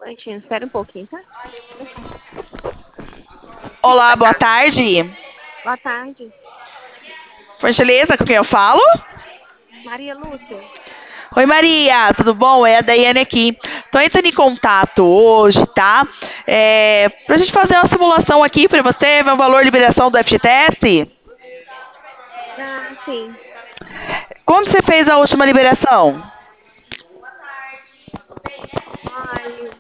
Momentinho, espera um pouquinho, tá? Olá, boa tarde. Boa tarde. Por gentileza, com quem eu falo? Maria Lúcia. Oi, Maria, tudo bom? É a Daiane aqui. Tô entrando em contato hoje, tá? Pra gente fazer uma simulação aqui pra você, ver o valor de liberação do FGTS. Ah, sim. Quando você fez a última liberação? Ai,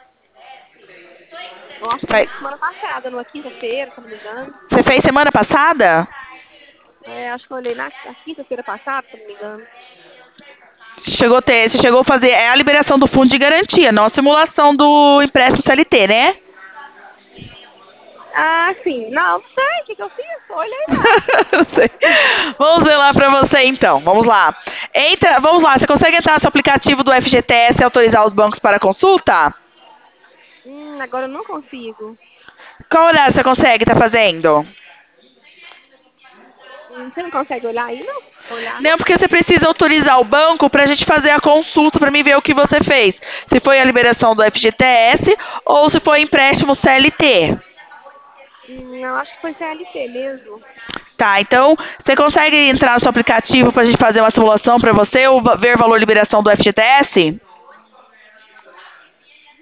eu acho que foi Vai- na semana passada, numa quinta-feira, se eu não me engano. Você fez semana passada? É, acho que eu olhei na quinta-feira passada, se eu não me engano. Você chegou a fazer a liberação do fundo de garantia, não a simulação do empréstimo CLT, né? Ah, sim. Não sei o que eu fiz. Eu olhei lá. Não sei. Vamos ver lá pra você então. Vamos lá. Vamos lá. Você consegue entrar no seu aplicativo do FGTS e autorizar os bancos para consulta? Agora eu não consigo. Qual horário você consegue estar fazendo? Você não consegue olhar aí, não? Olhar, não? Não, porque você precisa autorizar o banco para a gente fazer a consulta para mim ver o que você fez. Se foi a liberação do FGTS ou se foi empréstimo CLT. Eu acho que foi CLT mesmo. Tá, então você consegue entrar no seu aplicativo para a gente fazer uma simulação para você ou ver o valor de liberação do FGTS?